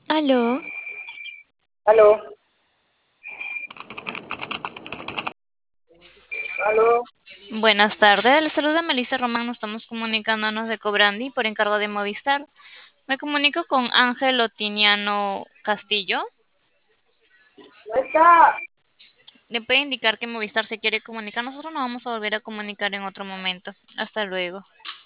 Aló, Aló, aló. buenas tardes. Le saluda Melissa Román. Nos estamos comunicándonos de Cobrandi por encargo de Movistar. Me comunico con Ángel Otiniano Castillo. No está. Le puede indicar que Movistar se quiere comunicar. Nosotros nos vamos a volver a comunicar en otro momento. Hasta luego.